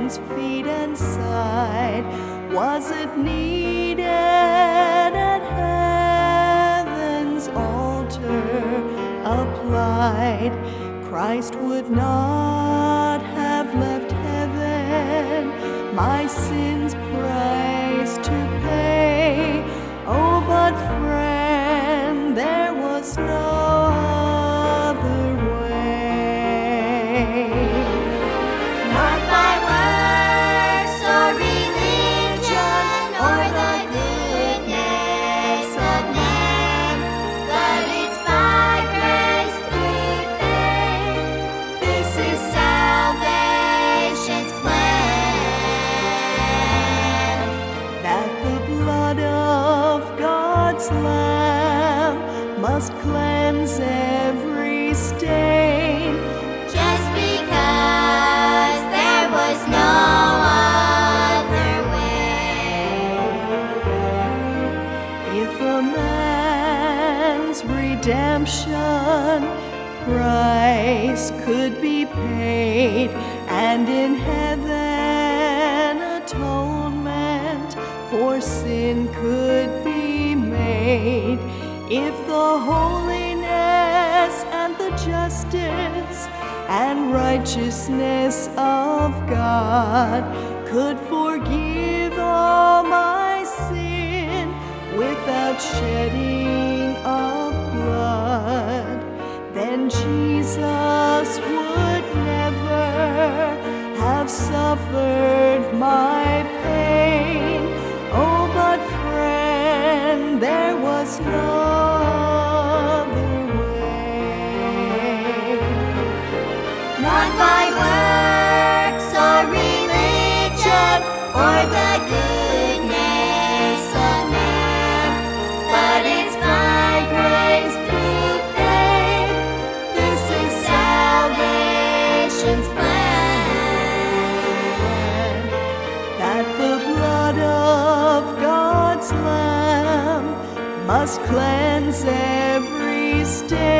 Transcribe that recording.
hands, feet, and side. Was it needed at heaven's altar applied? Christ would not have left heaven, my sin's price to pay. Oh, but friend, there was no other way. Not by works or religion or the goodness of man, but it's by grace through faith. This is salvation's plan. That the blood of God's Lamb must cleanse every stain. Just because there was no other way. If a man's redemption price could be paid, and in heaven atonement for sin could be made, if the holiness and the justice and righteousness of God could forgive all my sin without shedding of blood, then Jesus would never have suffered my pain. Oh, but friend, there was no other way. Not by works or religion or the goodness of man, but it's by grace through faith. This is salvation's plan. That the blood of God's Lamb must cleanse every stain.